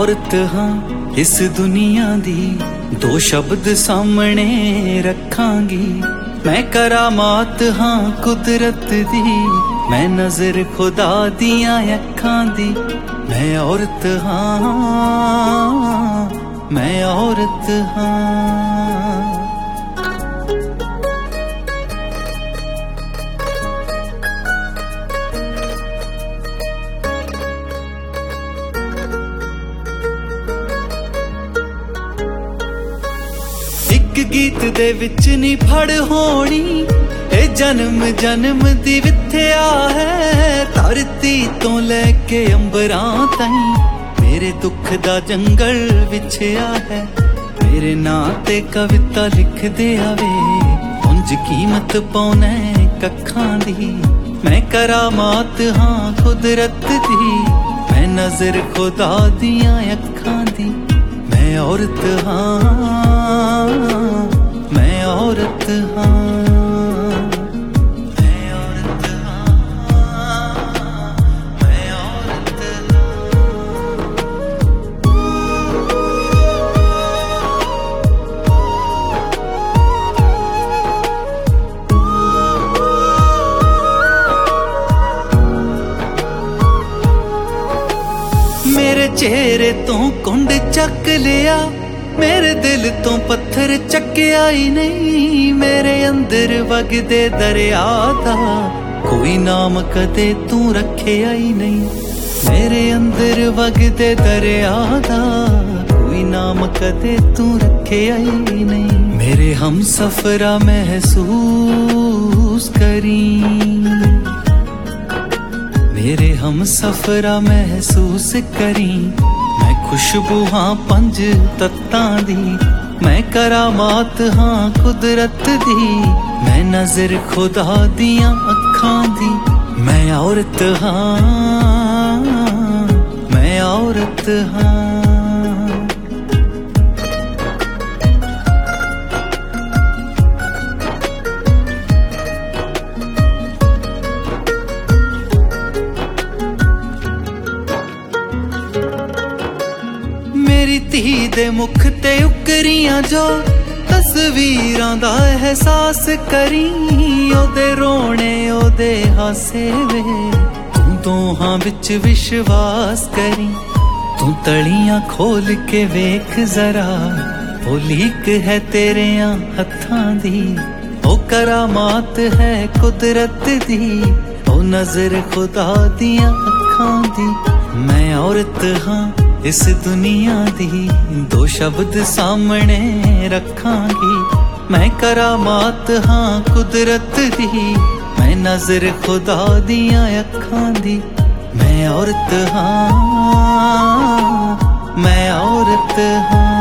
औरत हाँ इस दुनिया दी, दो शब्द सामने रखांगी। मैं करामात हाँ कुदरत दी, मैं नजर खुदा दियां अखां दी। मैं औरत हाँ, मैं औरत हाँ। एक गीत दे विच नी फड़ होनी, ए जन्म जन्म दी विथया है। धरती तो लैके अंबरां ताईं मेरे दुख दा जंगल विछया है। मेरे नां ते कविता लिख दे आवे, उंज कीमत पौने कखां दी। मैं करामात हाँ कुदरत दी, मैं नजर खुदा दियां अखां दी। मैं औरत हाँ, मैं औरत हाँ, मैं औरत हाँ, मैं औरत हाँ। मेरे चेहरे तो कुंड चक लिया, मेरे दिल तो पत्थर चक्या ही नहीं। मेरे अंदर वगदे दरिया दा कोई नाम कदे तू रखिया ही नहीं। मेरे अंदर वगदे दरिया दा कोई नाम कदे तू रखिया ही नहीं। मेरे हम सफरा महसूस करी, मेरे हम सफरा महसूस करी। मैं खुशबू हाँ पंज तत्तां दी, मैं करामात हाँ कुदरत दी। मैं नजर खुदा दियां अखां दी। मैं औरत हाँ, मैं औरत हाँ। मेरी धी दे मुख ते उकरियां जो तस्वीरां दा एहसास करी। ओदे रोने ओदे हासे वे, तू दोहां विच विश्वास करी। तू तलियां खोल के वेख जरा, ओ लीक है तेरेयां हत्थां दी। ओ करामात है कुदरत दी, ओ नजर खुदा दियां अखां दी। मैं औरत हाँ इस दुनिया दी, दो शब्द सामने रखांगी। मैं करामात हाँ कुदरत दी, मैं नजर खुदा दियां अखां दी। मैं औरत हाँ, मैं औरत हाँ।